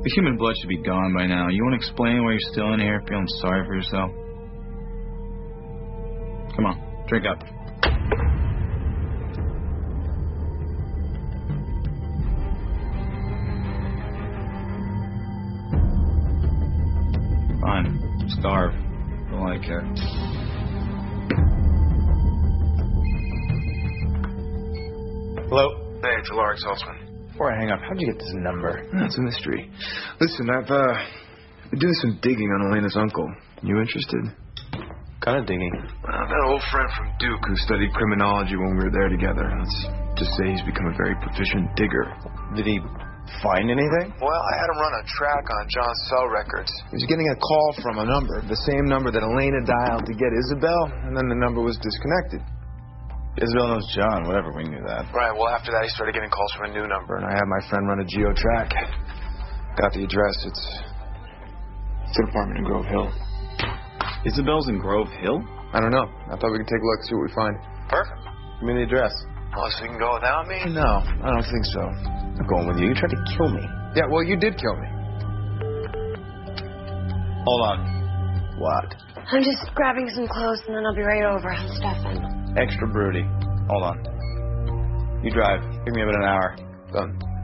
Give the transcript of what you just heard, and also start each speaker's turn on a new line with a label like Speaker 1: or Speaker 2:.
Speaker 1: The human blood should be gone by now. You want to explain why you're still in here feeling sorry for yourself? Come on, drink up. Fine. Starve. All I care.
Speaker 2: Hello?
Speaker 3: Hey, it's Alaric Saltzman.
Speaker 2: Before I hang up, how'd you get this number?
Speaker 3: That's a mystery. Listen, I've been doing some digging on Elena's uncle. You interested?
Speaker 2: Kind of digging.
Speaker 3: I've got an old friend from Duke who studied criminology when we were there together. Let's just say he's become a very proficient digger.
Speaker 2: Did he find anything?
Speaker 3: Well, I had him run a track on John's cell records. He was getting a call from a number, the same number that Elena dialed to get Isabel, and then the number was disconnected.
Speaker 2: Isabel knows John, whatever, we knew that.
Speaker 3: Right, well, after that, he started getting calls from a new number, and I had my friend run a geo-track. Got the address. It's an apartment in Grove Hill.
Speaker 1: Isabel's in Grove Hill?
Speaker 3: I don't know. I thought we could take a look, see what we find.
Speaker 2: Perfect. Give me the address.
Speaker 3: Oh, so you can go without me? No, I don't think so.
Speaker 2: I'm going with you. You tried to kill me.
Speaker 3: Yeah, well, you did kill me.
Speaker 2: Hold on. What?
Speaker 4: I'm just grabbing some clothes and then I'll be right over. I'm Stefan.
Speaker 2: Extra broody. Hold on. You drive. Give me about an hour.
Speaker 3: Done.